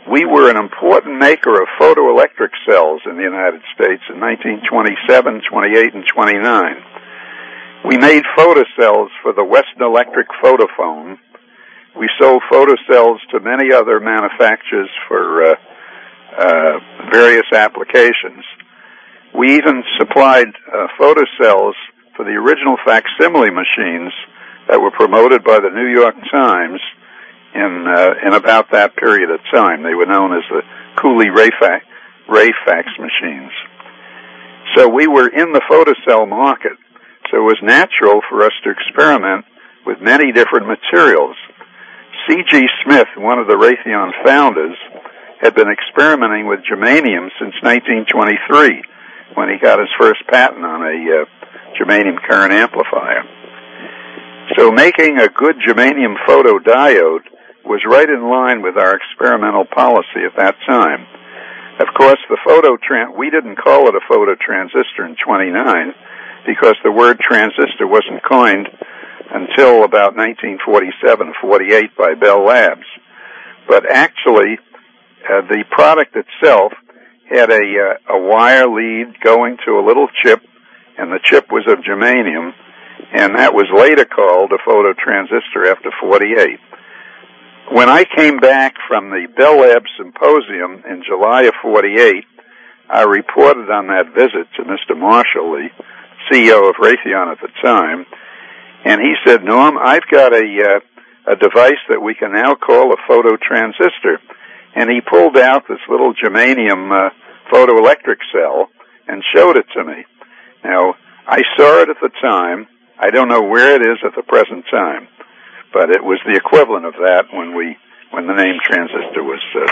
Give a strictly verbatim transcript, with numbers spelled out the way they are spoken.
we were an important maker of photoelectric cells in the United States in nineteen twenty-seven, twenty-eight, and twenty-nine. We made photocells for the Western Electric Photophone. We sold photocells to many other manufacturers for uh, uh, various applications. We even supplied uh, photocells for the original facsimile machines that were promoted by the New York Times in uh, in about that period of time. They were known as the Cooley Ray, fa- Ray fax machines. So we were in the photocell market, so it was natural for us to experiment with many different materials. C G Smith, one of the Raytheon founders, had been experimenting with germanium since nineteen twenty-three, when he got his first patent on a uh, germanium current amplifier. So making a good germanium photodiode was right in line with our experimental policy at that time. Of course, the photo tran- we didn't call it a phototransistor in twenty-nine because the word transistor wasn't coined until about nineteen forty-seven forty-eight by Bell Labs. But actually, uh, the product itself had a, uh, a wire lead going to a little chip, and the chip was of germanium, and that was later called a phototransistor after forty-eight. When I came back from the Bell Labs Symposium in July of forty-eight, I reported on that visit to Mister Marshall, the C E O of Raytheon at the time, and he said, Norm, I've got a, uh, a device that we can now call a phototransistor. And he pulled out this little germanium uh, photoelectric cell and showed it to me. Now, I saw it at the time. I don't know where it is at the present time, but it was the equivalent of that when we when the name transistor was uh,